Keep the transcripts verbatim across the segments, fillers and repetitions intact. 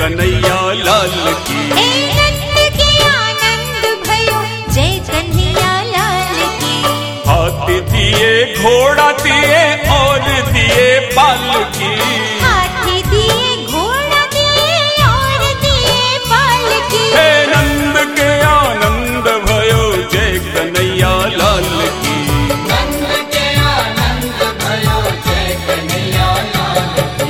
कन्हैया लाल की। नंद के आनंद भयो जय कन्हैया लाल की। हाथी दिए घोड़ा दिए और दिए पालकी। हाथी दिए घोड़ा दिए और दिए पालकी। हे नंद के आनंद भयो जय कन्हैया लाल की। नंद के आनंद भयो जय कन्हैया लाल की।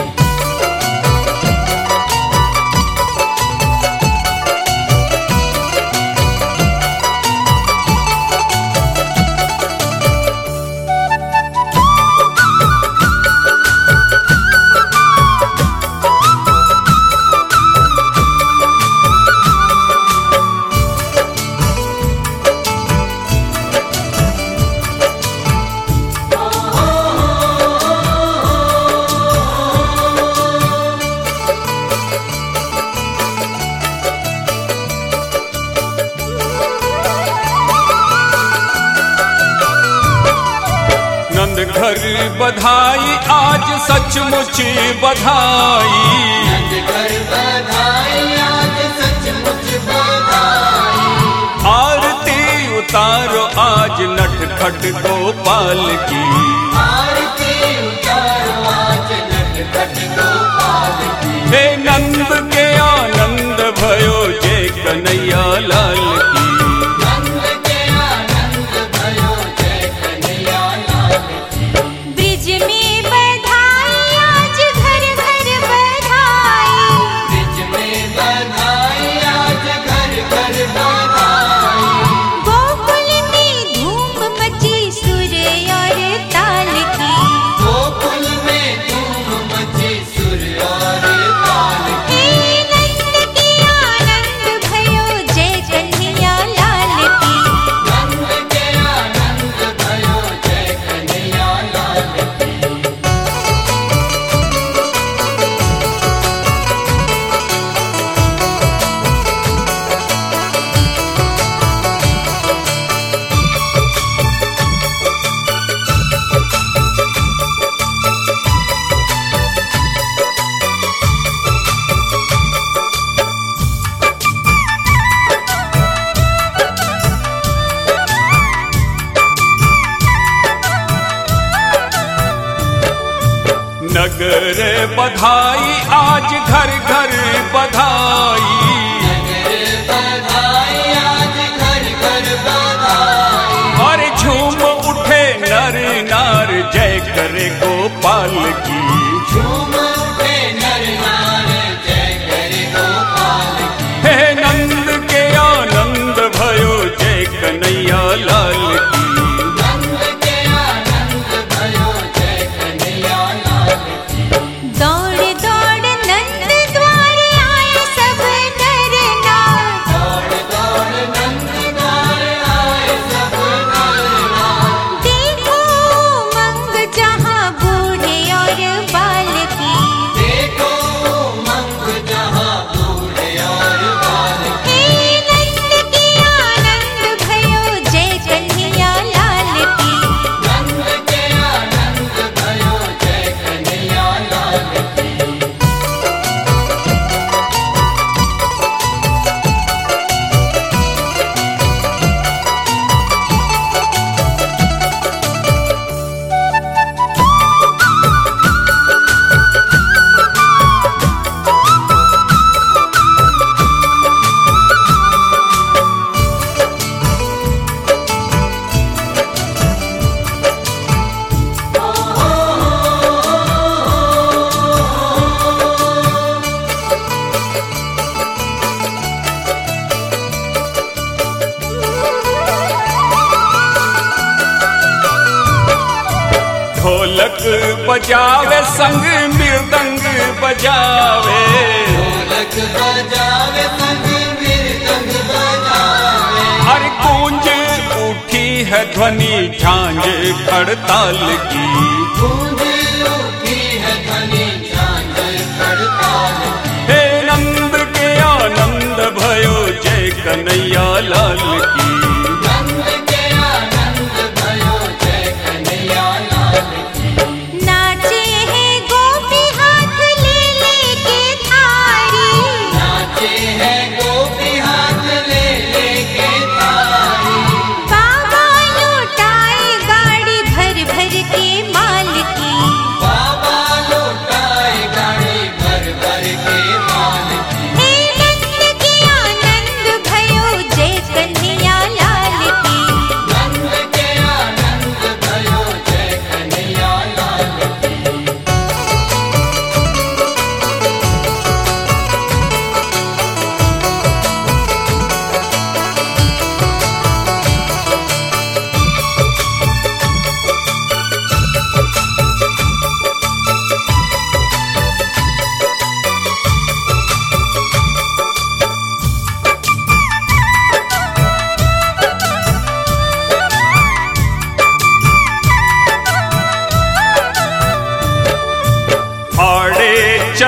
घर बधाई आज सचमुच बधाई। नंद घर बधाई आज सचमुच बधाई। आरती उतारो आज नटखट गोपाल की। आरती उतारो आज नटखट गोपाल की। हे नंद के आनंद भयो जय कन्हैया लाल की। नंद के आनंद भयो जय कन्हैया लाल की। ब्रिज में बधाई आज घर घर बधाई। ब्रिज में बधाई आज घर घर बधाई। गोकुल में धूम मची सुर और ताल की। गोकुल में धूम मची सुर और ताल की। हे नंद के आनंद भयो जय कन्हैया लाल की। नंद के आनंद भयो जय कन्हैया लाल की। नगर बधाई आज घर घर बधाई। नगर बधाई आज घर घर बधाई। और झूम उठे नर नार जय करे गोपाल की। झूम उठे नर नार जय करे गोपाल की। हे नंद के आनंद भयो जय कन्हैया लाल की। नंद के आनंद भयो जय कन्हैया लाल की। दौड़ दौड़ नंद द्वार आए सब नर नार। दौड़ दौड़ नंद द्वार आए सब नर नार। देखो मंग जहाँ बूढ़े और बालकी। देखो मंग जहाँ बूढ़े और बालकी। हे नंद के आनंद भयो जय कन्हैया लाल की। नंद के आनंद भयो जय कन्हैया लाल की। ढोलक बजावे संग मृदंग बजावे। ढोलक बजावे संग मृदंग बजावे। हर गूंज उठी है ध्वनि झांझ खड़ताल की। गूंज उठी है ध्वनि झांझ खड़ताल की। हे नंद के आनंद भयो जय कन्हैया लाल की। नंद के आनंद भयो जय कन्हैया लाल की। नाचे हैं गोपी हाथ ले ले के थारी।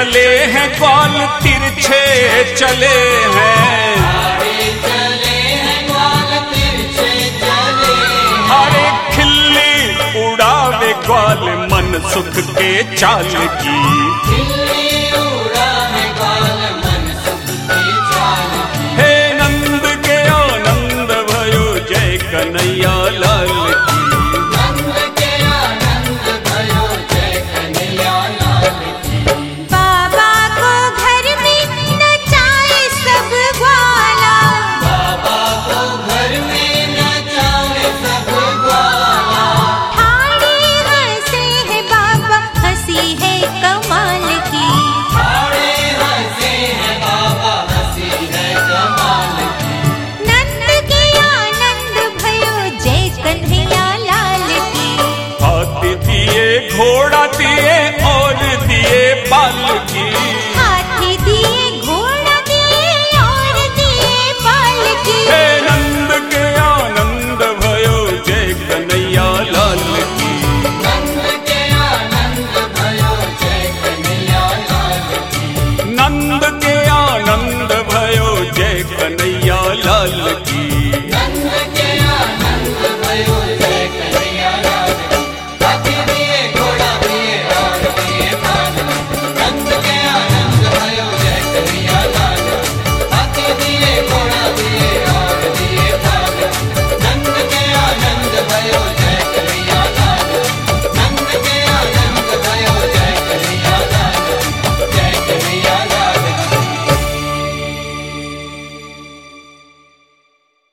चले हैं ग्वाल तिरछे चले हैं, आड़े चले हैं ग्वाल तिरछे चले हैं। अरे खिल्ली उड़ावे ग्वाल मन सुख के चाल की, खिल्ली उड़ावे ग्वाल मन सुख की चाल की। हे नंद के आनंद भयो जय कन्हैया लाल